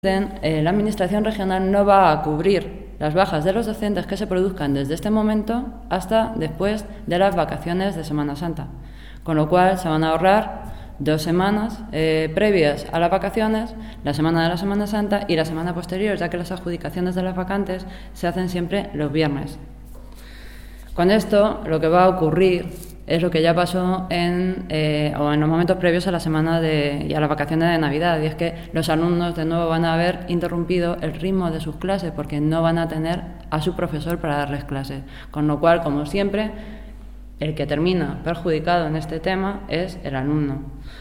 La Administración regional no va a cubrir las bajas de los docentes que se produzcan desde este momento hasta después de las vacaciones de Semana Santa, con lo cual se van a ahorrar 2 semanas previas a las vacaciones, la semana de la Semana Santa y la semana posterior, ya que las adjudicaciones de las vacantes se hacen siempre los viernes. Con esto, lo que va a ocurrir es lo que ya pasó en los momentos previos a la semana y a las vacaciones de Navidad, y es que los alumnos de nuevo van a haber interrumpido el ritmo de sus clases porque no van a tener a su profesor para darles clases, con lo cual, como siempre, el que termina perjudicado en este tema es el alumno.